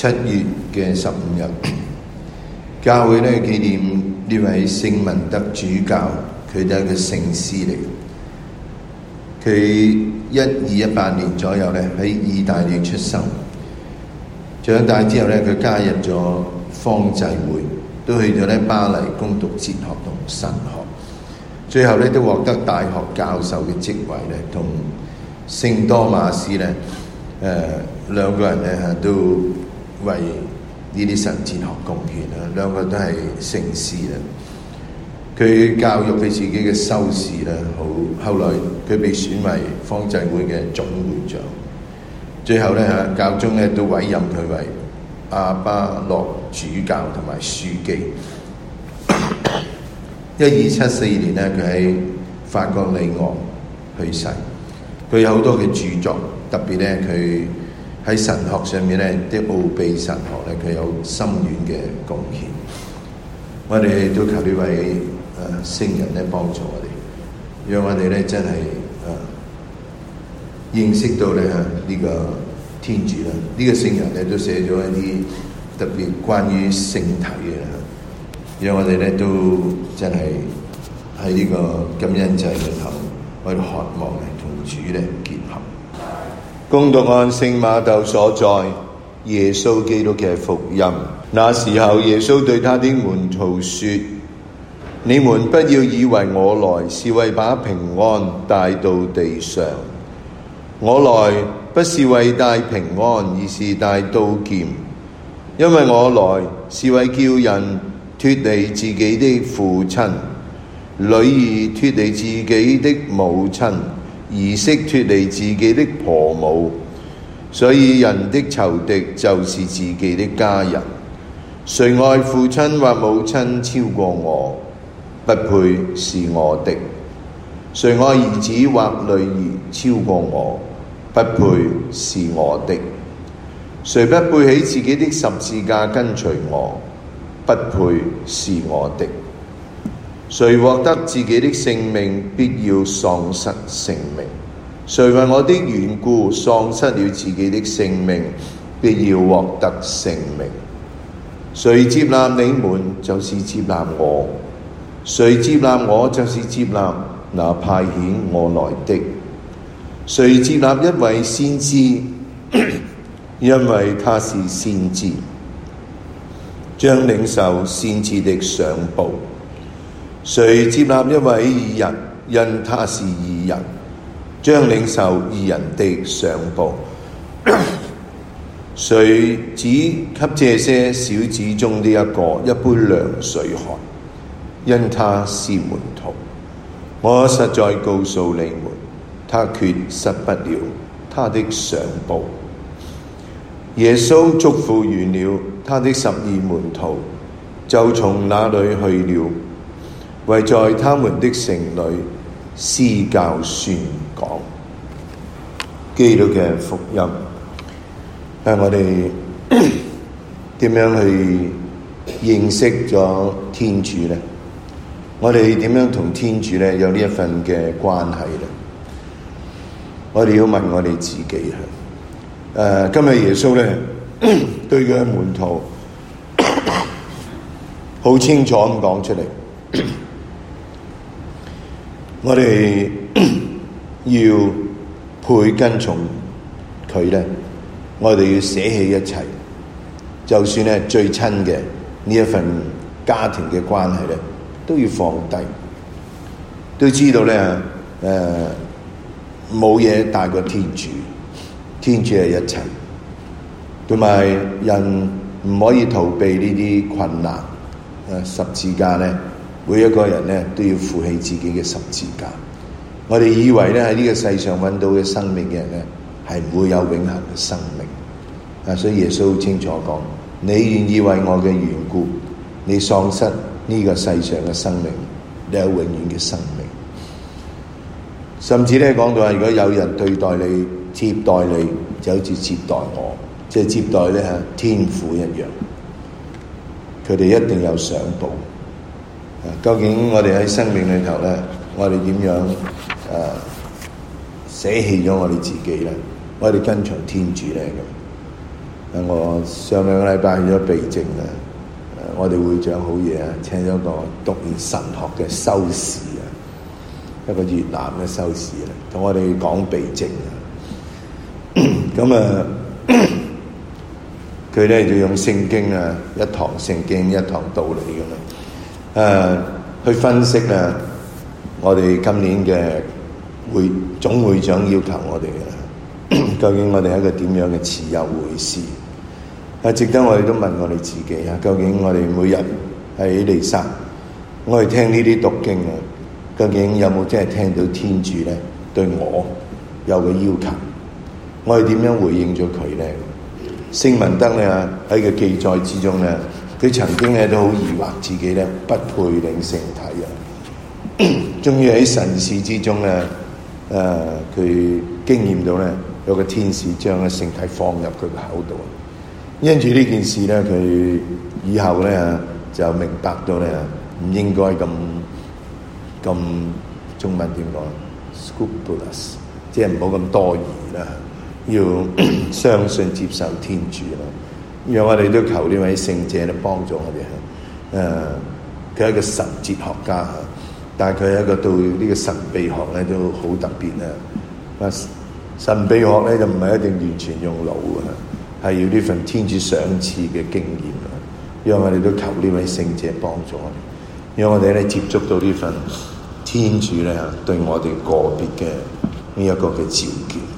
7月嘅15日，教會咧紀念呢位聖文德主教，佢就係一個聖師嚟。佢1218年左右咧喺意大利出生，長大之後咧佢加入咗方濟會，都去咗咧巴黎攻讀哲學同神學，最後咧都獲得大學教授嘅職位咧，同聖多馬斯咧兩個人咧都為呢啲神哲學貢獻啦，兩個都係聖師啦。佢教育佢自己嘅修士啦，後來佢被選為方濟會嘅總會長，最後咧教宗咧都委任佢為阿巴洛主教同埋書記。1274年咧，佢喺法國里昂去世。佢有好多嘅著作，特別咧佢喺神學上面咧啲奧秘神學咧，佢有深遠嘅貢獻。我哋都求呢位聖人咧幫助我哋，讓我哋咧真係認識到咧呢個天主啦。呢個聖人咧都寫咗一啲特別關於聖體嘅，讓我哋咧都真係喺呢個感恩祭裏頭，我哋渴望咧同主咧結合。恭讀按聖馬竇所載耶穌基督嘅福音。那時候耶穌對他的門徒說：你們不要以為我來是為把平安帶到地上，我來不是為帶平安，而是帶刀劍，因為我來是為叫人脫離自己的父親，女兒脫離自己的母親，兒媳脫離自己的婆母。所以人的仇敵就是自己的家人。誰愛父親或母親超過我，不配是我的；誰愛兒子或女兒超過我，不配是我的；誰不背起自己的十字架跟隨我，不配是我的。誰獲得自己的性命，必要喪失性命；誰為我的緣故喪失了自己的性命，必要獲得性命。誰接納你們，就是接納我；誰接納我，就是接納那派遣我來的。誰接納一位先知，因為他是先知，將領受先知的賞報。誰接納一位義人，因他是義人，將領受義人的賞報。誰只給這些小子中的一個一杯涼水喝，因他是門徒，我實在告訴你們，他決失不了他的賞報。耶穌囑咐完了，他的12門徒就從那裏去了，為在他們的城裏施教宣講基督嘅福音。我哋點樣去認識咗天主呢？我哋點樣同天主咧有呢一份嘅關係呢？我哋要問我哋自己今日耶穌咧對佢嘅門徒好清楚咁講出嚟，我哋要配跟從佢咧。我哋要捨棄一切，就算係最親嘅呢一份家庭嘅關係咧，都要放低。都知道咧，冇嘢大過天主，天主係一切，同埋人唔可以逃避呢啲困難。十字架咧，每一個人咧都要負起自己嘅十字架。我哋以為咧喺呢個世上揾到嘅生命嘅人咧，係唔會有永恆嘅生命。所以耶穌清楚講：你願意為我嘅緣故，你喪失呢個世上嘅生命，你有永遠嘅生命。甚至咧講到話，如果有人對待你、接待你，就好似接待我，即係接待咧天父一樣。佢哋一定有賞報。究竟我哋喺生命裏頭咧，我哋點樣捨棄咗我哋自己咧？我哋跟隨天主咧咁。 我上兩個禮拜去咗避靜啊，我哋會長好嘢啊，請咗個讀完神學嘅修士啊，一個越南嘅修士啊，同我哋講避靜啊。咁啊，佢咧就用聖經啊，一堂聖經一堂道理咁啊，去分析啊，我哋今年嘅總會長要求我哋嘅，究竟我哋係一個點樣嘅慈幼會士？值得我哋都問我哋自己啊，究竟我哋每日喺彌撒，我哋聽呢啲讀經啊，究竟有冇真係聽到天主咧對我有個要求？我哋點樣回應咗佢咧？聖文德咧喺個記載之中咧，佢曾經咧都好疑惑自己咧不配領聖體啊！終於喺神事之中咧，佢經驗到咧有個天使將個聖體放入佢個口度。因住呢件事咧，佢以後咧就明白到咧唔應該咁中文點講 scrupulous， 即係唔好咁多疑啦，要相信接受天主啦。讓我哋都求呢位聖者咧幫助我哋。佢係一個神哲學家，但係佢係一個對呢個神秘學咧都好特別啊！神秘學咧就唔係一定完全用腦啊。係要呢份天主賞賜嘅經驗啊！讓我哋都求呢位聖者幫助我哋，讓我哋咧接觸到呢份天主咧對我哋個別嘅呢一個嘅召叫。